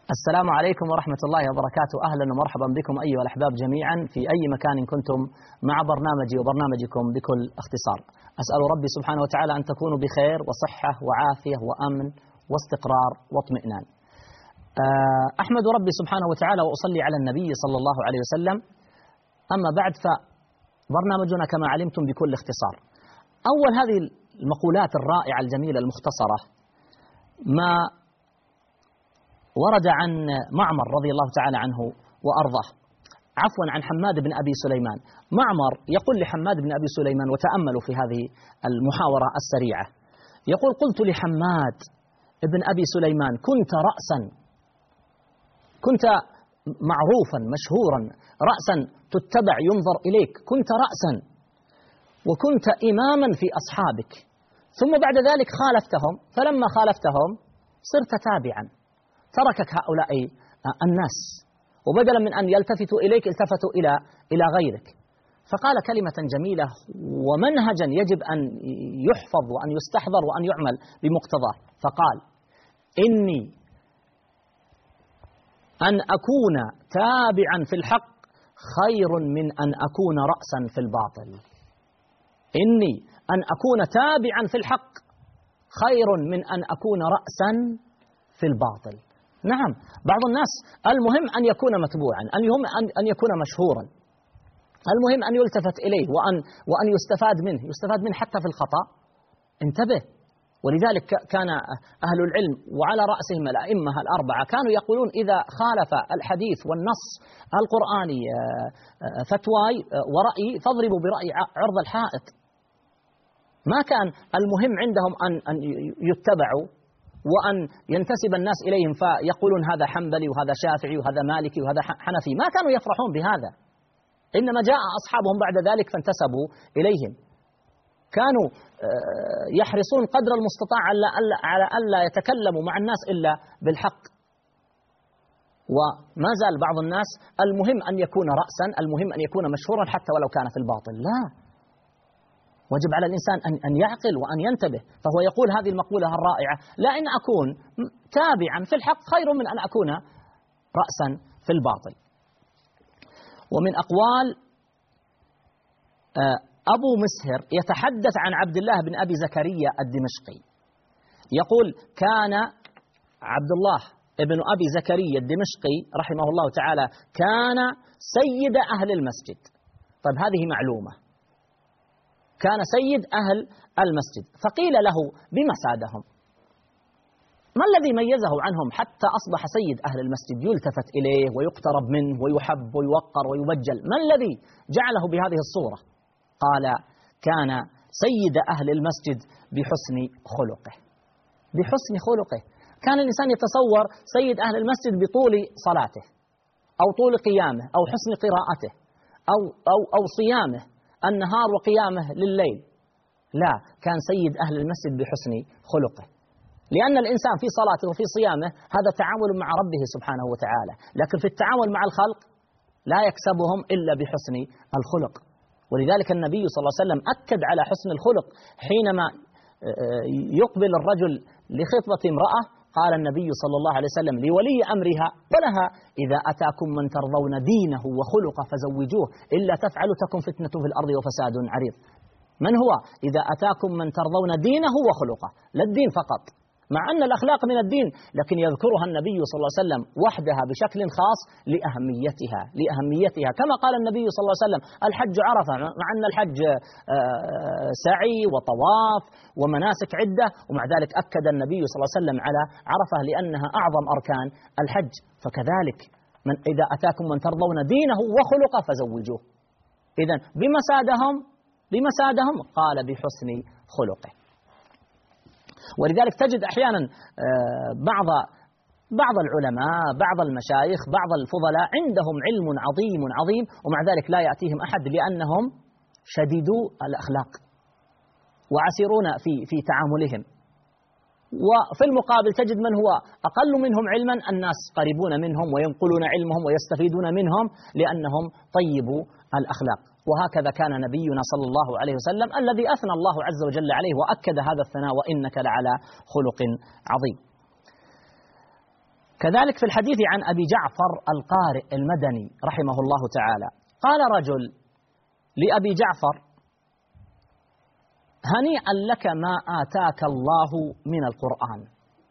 السلام عليكم ورحمة الله وبركاته. أهلا ومرحبا بكم أيها الأحباب جميعا في أي مكان كنتم مع برنامجي وبرنامجكم بكل اختصار. أسأل ربي سبحانه وتعالى أن تكونوا بخير وصحة وعافية وأمن واستقرار واطمئنان. أحمد ربي سبحانه وتعالى وأصلي على النبي صلى الله عليه وسلم. أما بعد، فبرنامجنا كما علمتم بكل اختصار. أول هذه المقولات الرائعة الجميلة المختصرة ما ورد عن معمر رضي الله تعالى عنه وأرضاه، عفوا عن حماد بن أبي سليمان. معمر يقول لحماد بن أبي سليمان، وتأملوا في هذه المحاورة السريعة، يقول: قلت لحماد بن أبي سليمان: كنت رأسا، كنت معروفا مشهورا، رأسا تتبع ينظر إليك، كنت رأسا وكنت إماما في أصحابك، ثم بعد ذلك خالفتهم، فلما خالفتهم صرت تابعا، تركك هؤلاء الناس، وبدلا من أن يلتفتوا إليك التفتوا إلى غيرك. فقال كلمة جميلة ومنهجا يجب أن يحفظ وأن يستحضر وأن يعمل بمقتضاه، فقال: إني أن أكون تابعا في الحق خير من أن أكون رأسا في الباطل. إني أن أكون تابعا في الحق خير من أن أكون رأسا في الباطل. نعم، بعض الناس المهم أن يكون متبوعا، المهم أن يكون مشهورا، المهم أن يلتفت إليه وأن يستفاد منه حتى في الخطأ. انتبه. ولذلك كان أهل العلم وعلى رأسهم الأئمة الأربعة كانوا يقولون: إذا خالف الحديث والنص القرآني فتواي ورأيي فاضربوا برأي عرض الحائط. ما كان المهم عندهم أن يتبعوا وأن ينتسب الناس إليهم فيقولون هذا حنبلي وهذا شافعي وهذا مالكي وهذا حنفي. ما كانوا يفرحون بهذا، إنما جاء أصحابهم بعد ذلك فانتسبوا إليهم. كانوا يحرصون قدر المستطاع على ألا يتكلموا مع الناس إلا بالحق. وما زال بعض الناس المهم أن يكون رأسا، المهم أن يكون مشهورا حتى ولو كان في الباطل. لا، وجب على الإنسان أن يعقل وأن ينتبه. فهو يقول هذه المقولة الرائعة: لا، إن أكون تابعا في الحق خير من أن أكون رأسا في الباطل. ومن أقوال أبو مسهر يتحدث عن عبد الله بن أبي زكريا الدمشقي، يقول: كان عبد الله بن أبي زكريا الدمشقي رحمه الله تعالى كان سيد أهل المسجد. طيب، هذه معلومة، كان سيد أهل المسجد. فقيل له: بما سادهم؟ ما الذي ميزه عنهم حتى أصبح سيد أهل المسجد، يلتفت إليه ويقترب منه ويحب ويوقر ويبجل؟ ما الذي جعله بهذه الصورة؟ قال: كان سيد أهل المسجد بحسن خلقه. بحسن خلقه. كان الإنسان يتصور سيد أهل المسجد بطول صلاته أو طول قيامه أو حسن قراءته أو صيامه النهار وقيامه لليل. لا، كان سيد أهل المسجد بحسن خلقه، لأن الإنسان في صلاته وفي صيامه هذا تعامل مع ربه سبحانه وتعالى، لكن في التعامل مع الخلق لا يكسبهم إلا بحسن الخلق. ولذلك النبي صلى الله عليه وسلم أكد على حسن الخلق حينما يقبل الرجل لخطبة امرأة، قال النبي صلى الله عليه وسلم لولي أمرها ولها: إذا أتاكم من ترضون دينه وخلقه فزوجوه، إلا تفعلوا تكن فتنة في الأرض وفساد عريض. من هو إذا أتاكم من ترضون دينه وخلقه؟ لا الدين فقط، مع أن الأخلاق من الدين، لكن يذكرها النبي صلى الله عليه وسلم وحدها بشكل خاص لأهميتها كما قال النبي صلى الله عليه وسلم: الحج عرفة، مع أن الحج سعي وطواف ومناسك عدة، ومع ذلك أكد النبي صلى الله عليه وسلم على عرفة لأنها أعظم أركان الحج. فكذلك إذا أتاكم من ترضون دينه وخلقه فزوجوه. إذن بما سادهم قال: بحسن خلقه. ولذلك تجد أحيانا بعض العلماء، بعض المشايخ، بعض الفضلاء عندهم علم عظيم ومع ذلك لا يأتيهم أحد لأنهم شديدو الأخلاق وعسيرون في تعاملهم. وفي المقابل تجد من هو أقل منهم علما، الناس قريبون منهم وينقلون علمهم ويستفيدون منهم لأنهم طيبوا الأخلاق. وهكذا كان نبينا صلى الله عليه وسلم الذي أثنى الله عز وجل عليه وأكد هذا الثناء: وإنك لعلى خلق عظيم. كذلك في الحديث عن أبي جعفر القارئ المدني رحمه الله تعالى قال رجل لأبي جعفر: هنيئا لك ما آتاك الله من القرآن.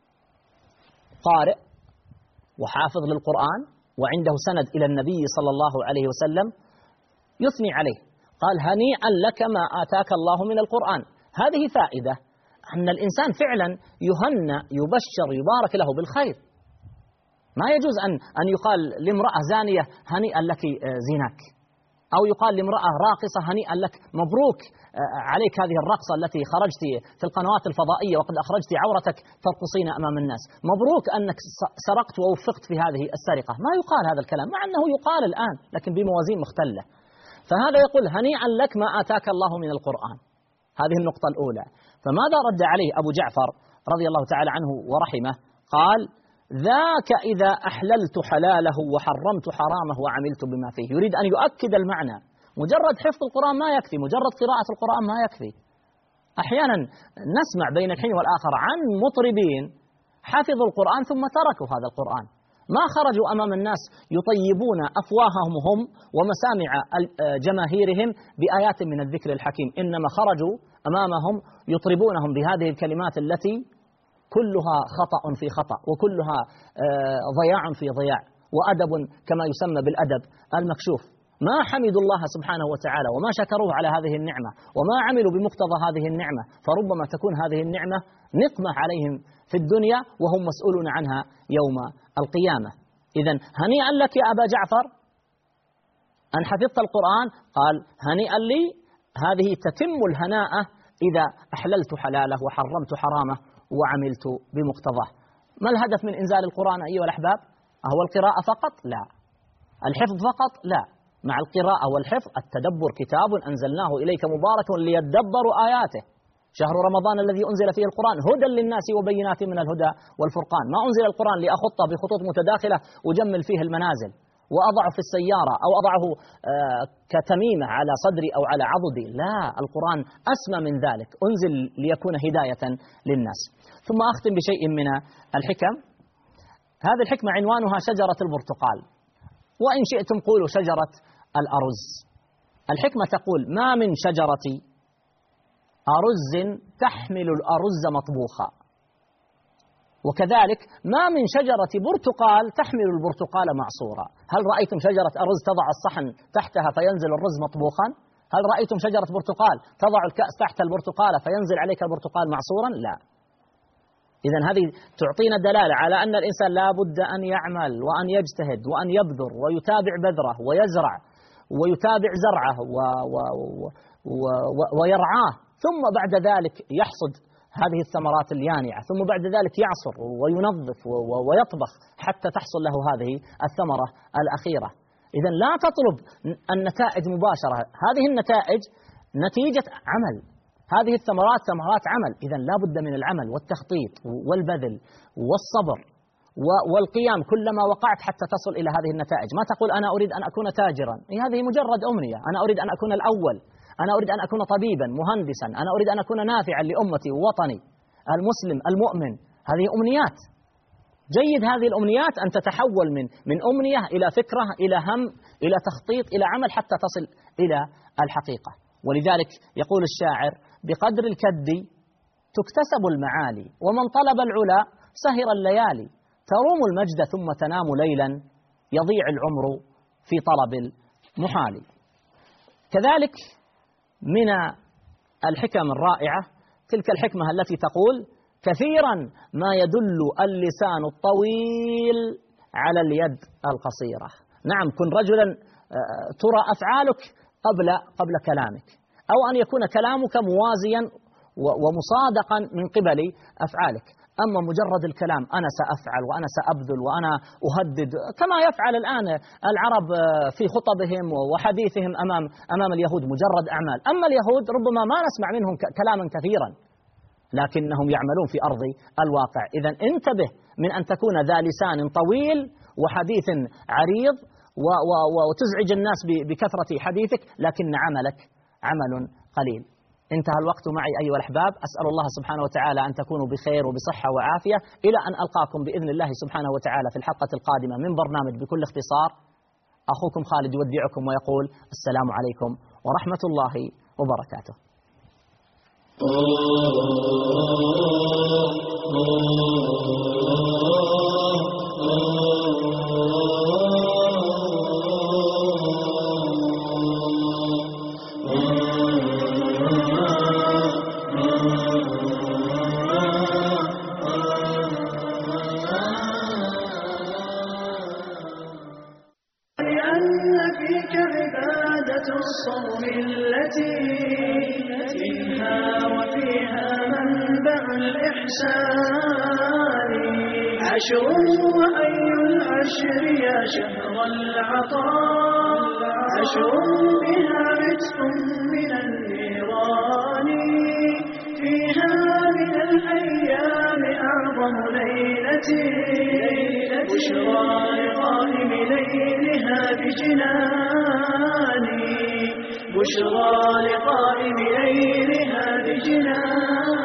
قارئ وحافظ للقرآن وعنده سند إلى النبي صلى الله عليه وسلم يثني عليه، قال: هنيئا لك ما آتاك الله من القرآن. هذه فائدة أن الإنسان فعلا يهنأ، يبشر، يبارك له بالخير. ما يجوز أن يقال لامرأة زانية: هنيئا لك زينك، أو يقال لامرأة راقصة: هنيئا لك، مبروك عليك هذه الرقصة التي خرجت في القنوات الفضائية وقد أخرجت عورتك ترقصين أمام الناس، مبروك أنك سرقت ووفقت في هذه السرقة. ما يقال هذا الكلام، مع أنه يقال الآن لكن بموازين مختلة. فهذا يقول: هنيئا لك ما آتاك الله من القرآن. هذه النقطة الأولى. فماذا رد عليه أبو جعفر رضي الله تعالى عنه ورحمه؟ قال: ذاك إذا أحللت حلاله وحرمت حرامه وعملت بما فيه. يريد أن يؤكد المعنى. مجرد حفظ القرآن ما يكفي، مجرد قراءة القرآن ما يكفي. أحيانا نسمع بين الحين والآخر عن مطربين حفظوا القرآن ثم تركوا هذا القرآن، ما خرجوا أمام الناس يطيبون أفواههم هم ومسامع جماهيرهم بآيات من الذكر الحكيم، إنما خرجوا أمامهم يطربونهم بهذه الكلمات التي كلها خطأ في خطأ، وكلها ضياع في ضياع، وأدب كما يسمى بالأدب المكشوف. ما حمدوا الله سبحانه وتعالى وما شكروه على هذه النعمة وما عملوا بمقتضى هذه النعمة، فربما تكون هذه النعمة نقمة عليهم في الدنيا وهم مسؤولون عنها يوم القيامة. إذن هنيئا لك يا أبا جعفر أن حفظت القرآن. قال: هنيئا لي، هذه تتم الهناءة إذا أحللت حلاله وحرمت حرامه وعملت بمقتضاه. ما الهدف من إنزال القرآن أيها الأحباب؟ هو القراءة فقط؟ لا. الحفظ فقط؟ لا. مع القراءة والحفظ التدبر. كتاب أنزلناه إليك مبارك ليدبروا آياته. شهر رمضان الذي أنزل فيه القرآن هدى للناس وبينات من الهدى والفرقان. ما أنزل القرآن لأخطه بخطوط متداخلة وجمل فيه المنازل وأضعه في السيارة أو أضعه كتميمة على صدري أو على عضدي. لا، القرآن أسمى من ذلك، أنزل ليكون هداية للناس. ثم أختم بشيء من الحكم. هذه الحكمة عنوانها شجرة البرتقال، وإن شئتم قولوا شجرة الأرز. الحكمة تقول: ما من شجرة أرز تحمل الأرز مطبوخا، وكذلك ما من شجرة برتقال تحمل البرتقال معصورا. هل رأيتم شجرة أرز تضع الصحن تحتها فينزل الرز مطبوخا؟ هل رأيتم شجرة برتقال تضع الكأس تحت البرتقالة فينزل عليك البرتقال معصورا؟ لا. إذن هذه تعطينا دلالة على أن الإنسان لا بد أن يعمل وأن يجتهد وأن يبذر ويتابع بذره ويزرع ويتابع زرعه ويرعاه، ثم بعد ذلك يحصد هذه الثمرات اليانعة، ثم بعد ذلك يعصر وينظف ويطبخ حتى تحصل له هذه الثمرة الأخيرة. إذن لا تطلب النتائج مباشرة، هذه النتائج نتيجة عمل، هذه الثمرات ثمرات عمل. إذن لا بد من العمل والتخطيط والبذل والصبر والقيام كلما وقعت حتى تصل إلى هذه النتائج. ما تقول أنا أريد أن أكون تاجرا، هذه مجرد أمنية. أنا أريد أن أكون الأول، أنا أريد أن أكون طبيبا، مهندسا، أنا أريد أن أكون نافعا لأمتي ووطني المسلم المؤمن. هذه أمنيات. جيد هذه الأمنيات أن تتحول من أمنية إلى فكرة، إلى هم، إلى تخطيط، إلى عمل حتى تصل إلى الحقيقة. ولذلك يقول الشاعر: بقدر الكد تكتسب المعالي، ومن طلب العلا سهر الليالي، تروم المجد ثم تنام ليلا، يضيع العمر في طلب المحال. كذلك من الحكم الرائعة تلك الحكمة التي تقول: كثيرا ما يدل اللسان الطويل على اليد القصيرة. نعم، كن رجلا ترى أفعالك قبل كلامك، أو أن يكون كلامك موازيا ومصادقا من قبل أفعالك. أما مجرد الكلام أنا سأفعل وأنا سأبذل وأنا أهدد، كما يفعل الآن العرب في خطبهم وحديثهم أمام اليهود، مجرد أعمال. أما اليهود ربما ما نسمع منهم كلاما كثيرا، لكنهم يعملون في أرض الواقع. إذن انتبه من أن تكون ذا لسان طويل وحديث عريض وتزعج الناس بكثرة حديثك، لكن عملك عمل قليل. انتهى الوقت معي أيها الأحباب. أسأل الله سبحانه وتعالى أن تكونوا بخير وبصحة وعافية إلى أن ألقاكم بإذن الله سبحانه وتعالى في الحلقة القادمة من برنامج بكل اختصار. أخوكم خالد يودعكم ويقول السلام عليكم ورحمة الله وبركاته. الصوم التي منها وفيها منبع الإحسان، عشر وأي العشر يا شهر العطاء، عشر بها عتق من النيران، فيها من الأيام أعظم ليلة، بشرى لقائم ليلها بجنان، بشرى لقائم ليلها بجنان.